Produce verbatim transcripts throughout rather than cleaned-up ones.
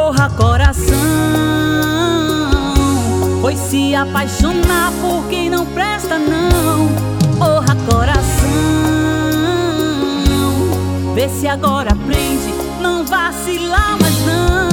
Porra, coração, foi se apaixonar por quem não presta não. Porra, coração, vê se agora aprende, não vacilar mais não.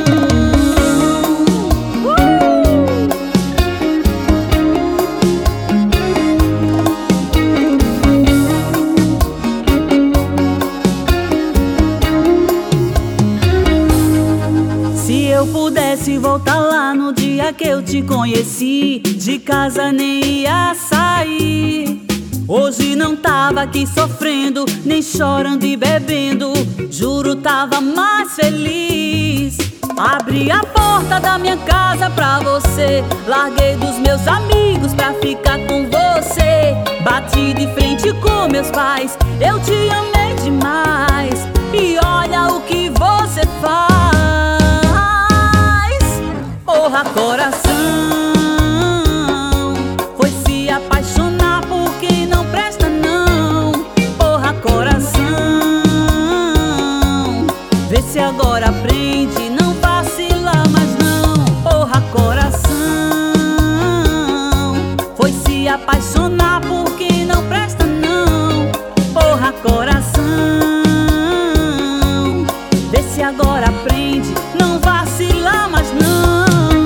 Se eu pudesse voltar lá no dia que eu te conheci, de casa nem ia sair. Hoje não tava aqui sofrendo, nem chorando e bebendo, juro tava mais feliz. Abri a porta da minha casa pra você, larguei dos meus amigos pra ficar com você. Bati de frente com meus pais, eu te amei demais, e olha o que você faz. Porra, coração, foi se apaixonar por quem não presta não. Porra, coração, vê se agora aprende, não vacila mais não. Porra, coração, foi se apaixonar por quem não presta não. Porra, coração, vê se agora aprende, não vacila mais não.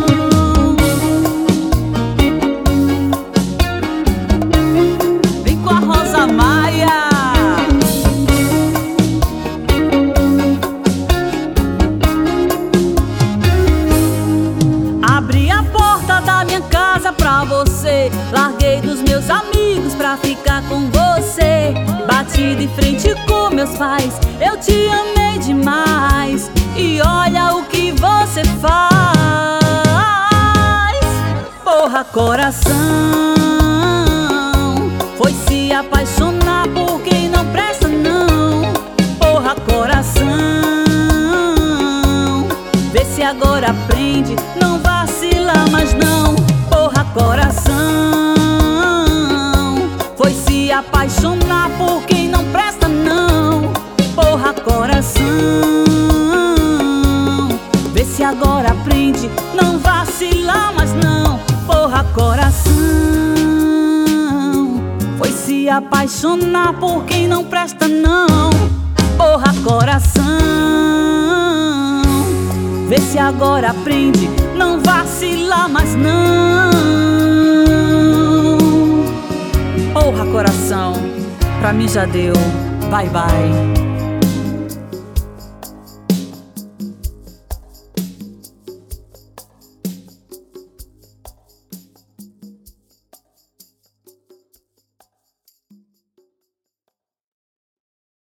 Abri a porta da minha casa pra você, larguei dos meus amigos pra ficar com você. Bati de frente com meus pais, eu te amei demais, e olha o que você faz. Porra, coração, foi se apaixonar por quem não presta não. Porra, coração, vê se agora aprende, não vacila mais não. Porra, coração, foi se apaixonar por quem não presta não. Porra, coração, vê se agora aprende, não vacila mais não. Porra, coração, foi se apaixonar por quem não presta não. Porra, coração, vê se agora aprende, não vacila mais não. Porra, coração, pra mim já deu, bye bye.